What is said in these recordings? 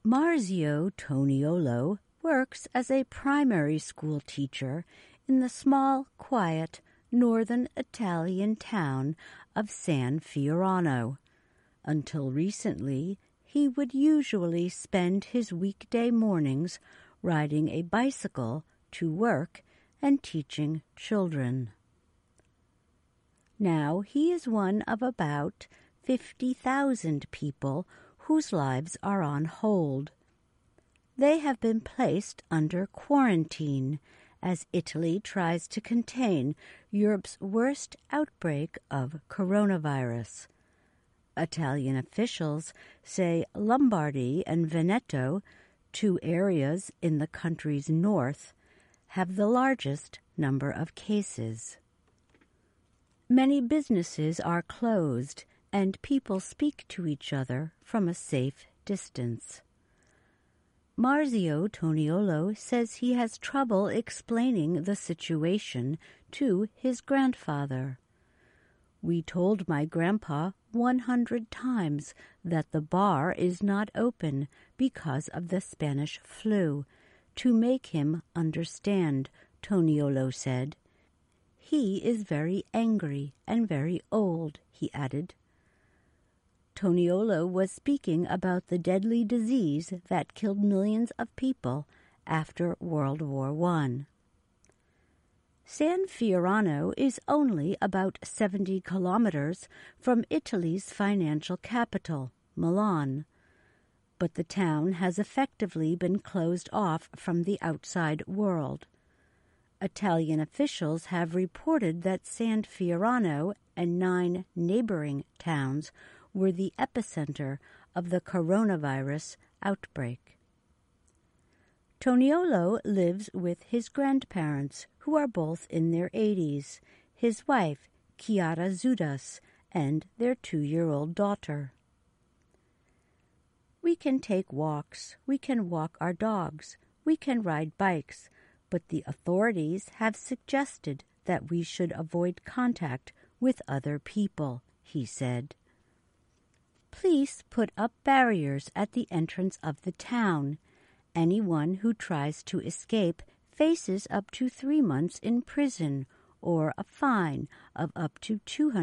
Marzio Toniolo works as a primary school teacher in the small, quiet, northern Italian town of San Fiorano. Until recently, he would usually spend his weekday mornings riding a bicycle to work and teaching children. Now he is one of about 50,000 people whose lives are on hold. They have been placed under quarantine as Italy tries to contain Europe's worst outbreak of coronavirus. Italian officials say Lombardy and Veneto, two areas in the country's north, have the largest number of cases. Many businesses are closed, and people speak to each other from a safe distance. Marzio Toniolo says he has trouble explaining the situation to his grandfather. "We told my grandpa 100 times that the bar is not open because of the Spanish flu, to make him understand," Toniolo said. "He is very angry and very old," he added. Toniolo was speaking about the deadly disease that killed millions of people after World War I. San Fiorano is only about 70 kilometers from Italy's financial capital, Milan, but the town has effectively been closed off from the outside world. Italian officials have reported that San Fiorano and 9 neighboring towns were the epicenter of the coronavirus outbreak. Toniolo lives with his grandparents, who are both in their 80s, his wife, Chiara Zudas, and their 2-year-old daughter. "We can take walks, we can walk our dogs, we can ride bikes, but the authorities have suggested that we should avoid contact with other people," he said. "Police put up barriers at the entrance of the town. Anyone who tries to escape faces up to 3 months in prison or a fine of up to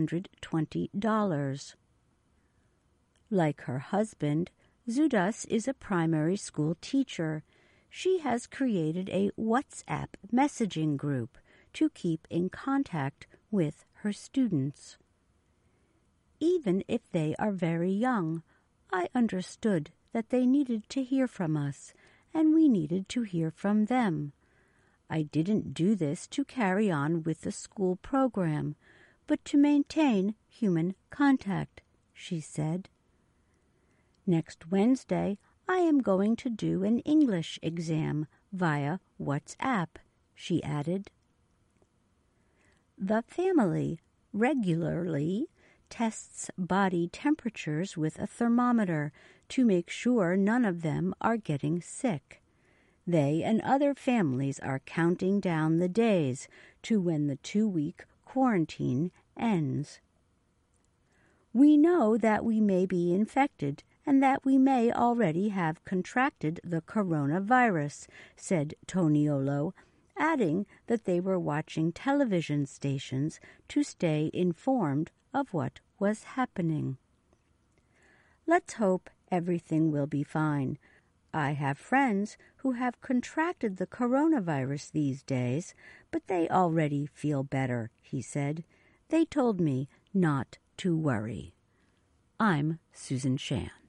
$220. Like her husband, Zudas is a primary school teacher. She has created a WhatsApp messaging group to keep in contact with her students. "Even if they are very young, I understood that they needed to hear from us, and we needed to hear from them. I didn't do this to carry on with the school program, but to maintain human contact," she said. "Next Wednesday, I am going to do an English exam via WhatsApp," she added. The family regularly tests body temperatures with a thermometer to make sure none of them are getting sick. They and other families are counting down the days to when the 2-week quarantine ends. "We know that we may be infected and that we may already have contracted the coronavirus," said Toniolo, adding that they were watching television stations to stay informed of what was happening. "Let's hope everything will be fine. I have friends who have contracted the coronavirus these days, but they already feel better," he said. "They told me not to worry." I'm Susan Shan.